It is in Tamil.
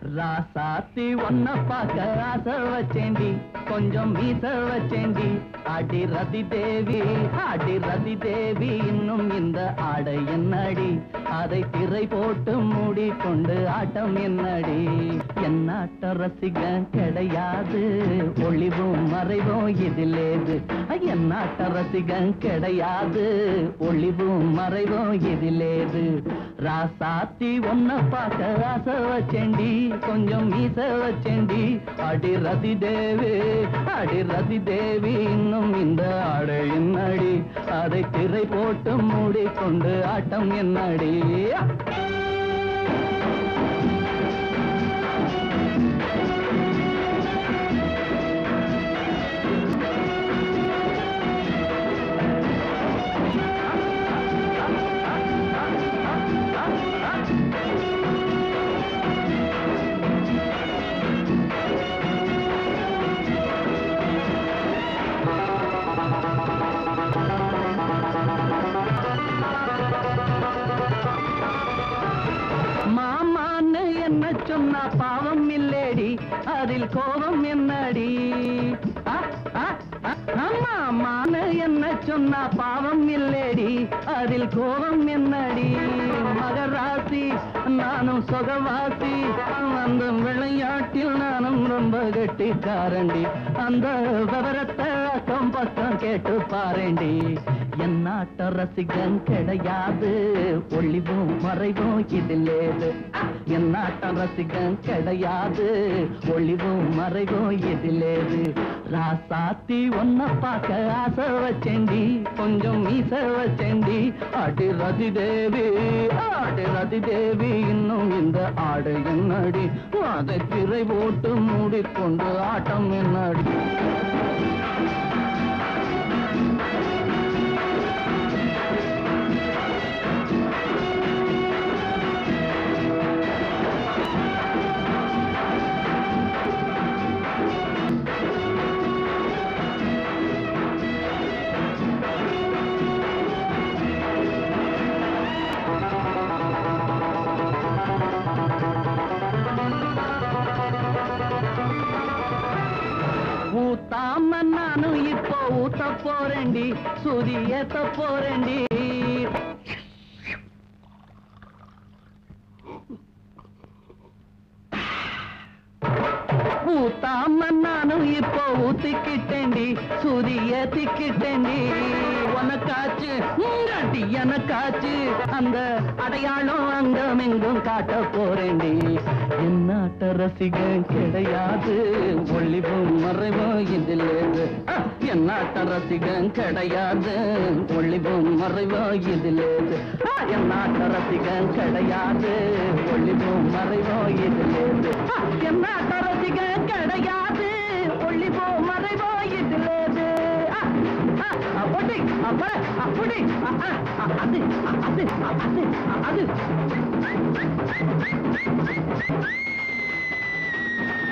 ராசாத்தி ஒன்ன பாக்க ஆசை வச்சேண்டி கொஞ்சம் மீச வச்சேண்டி ஆடி ரதி தேவி இன்னும் இந்த ஆடை என்னடி அதை திரை போட்டு மூடிக்கொண்டு ஆட்டம் என்னடி என்னாட்ட ரசிகன் கிடையாது ஒளிவும் மறைவும் இதிலேது என்னாட்ட ரசிகன் கிடையாது ஒளிவும் மறைவும் இதிலேது ராசாத்தி ஒன்ன பாக்க ஆசை வச்சேண்டி கொஞ்சம் மீச வச்சேண்டி அடி ரதி தேவி இன்னும் இந்த ஆடை என்னடி அதை திரை போட்டு மூடிக்கொண்டு ஆட்டம் என்னடி சொன்னா பாவம் இல்லேடி அதில் கோபம் என்னடி அம்மா என்ன சொன்னா பாவம் இல்லேடி அதில் கோபம் என்னடி மகராசி நானும் சொகவாசி அந்த விளையாட்டில் நானும் ரொம்ப கெட்டிக்காரண்டி அந்த விவரத்தை அக்கம் பக்கம் கேட்டு பாருண்டி என்னாட்ட ரசிகன் கிடையாது ஒளிவும் மறைவும் இதிலேது என்னாட்ட ரசிகன் கிடையாது ஒளிவும் மறைவும் இதிலேது ராசாத்தி ஒன்ன பார்க்க ஆசை வச்சேண்டி கொஞ்சம் மீச வச்சேண்டி ஆடி ரதி தேவி இன்னும் இந்த ஆடு என்னடி அதை திரை போட்டு மூடிக்கொண்டு ஆட்டம் என்னடி ஊத்தாம நானும் இப்போ ஊத்த போறேண்டி சுதி ஏத்த போறேண்டி ஊத்தாம நானும் இப்போ ஊத்திக்கிட்டேண்டி சுதி ஏத்திக்கிட்டேண்டி உனக்காச்சு எனக்காச்சு அந்த அடையாளம் அங்கம் எங்கும் காட்ட போறேண்டி என்னாட்ட ரசிகன் கிடையாது ஒளிவும் மறைவும் இதிலேது என்னாட்ட ரசிகன் கிடையாது ஒளிவும் மறைவும் இதிலேது என்னாட்ட ரசிகன் கிடையாது ஒளிவும் மறைவும் இதிலேது என்னாட்ட ரசிகன் கிடையாது ஒளிவும் மறைவும் இதிலேது அப்படி அப்படி அது